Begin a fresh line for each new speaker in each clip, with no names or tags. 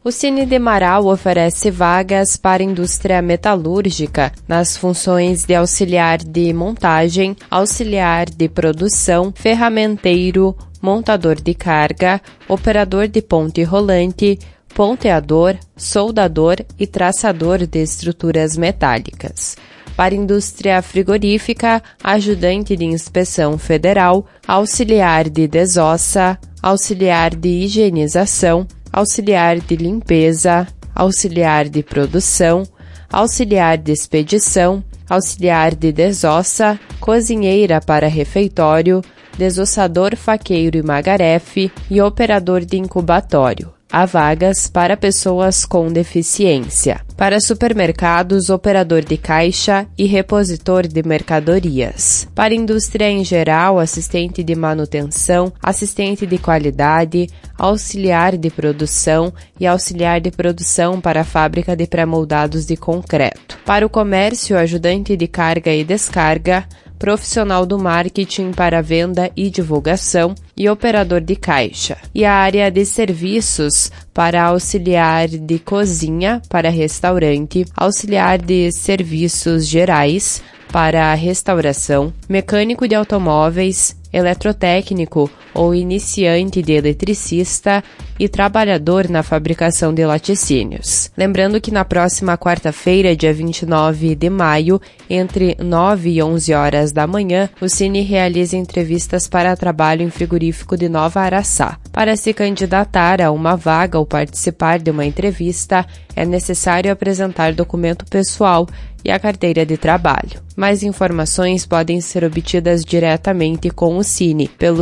O Cine de Marau oferece vagas para indústria metalúrgica nas funções de auxiliar de montagem, auxiliar de produção, ferramenteiro, montador de carga, operador de ponte rolante, ponteador, soldador e traçador de estruturas metálicas. Para indústria frigorífica, ajudante de inspeção federal, auxiliar de desossa, auxiliar de higienização, auxiliar de limpeza, auxiliar de produção, auxiliar de expedição, auxiliar de desossa, cozinheira para refeitório, desossador faqueiro e magarefe e operador de incubatório. Há vagas para pessoas com deficiência. Para supermercados, operador de caixa e repositor de mercadorias. Para indústria em geral, assistente de manutenção, assistente de qualidade, auxiliar de produção e auxiliar de produção para a fábrica de pré-moldados de concreto. Para o comércio, ajudante de carga e descarga, profissional do marketing para venda e divulgação e operador de caixa. E a área de serviços para auxiliar de cozinha para restaurante, auxiliar de serviços gerais para restauração, mecânico de automóveis, eletrotécnico ou iniciante de eletricista e trabalhador na fabricação de laticínios. Lembrando que na próxima quarta-feira, dia 29 de maio, entre 9 e 11 horas da manhã, o Cine realiza entrevistas para trabalho em frigorífico de Nova Araçá. Para se candidatar a uma vaga ou participar de uma entrevista, é necessário apresentar documento pessoal e a carteira de trabalho. Mais informações podem ser obtidas diretamente com o Cine pelo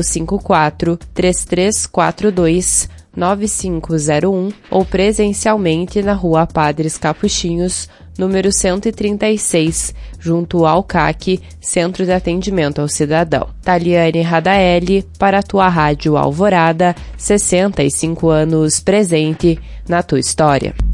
54-3342-9501 ou presencialmente na Rua Padres Capuchinhos, número 136, junto ao CAC, Centro de Atendimento ao Cidadão. Taliane Radaeli, para a tua Rádio Alvorada, 65 anos presente na tua história.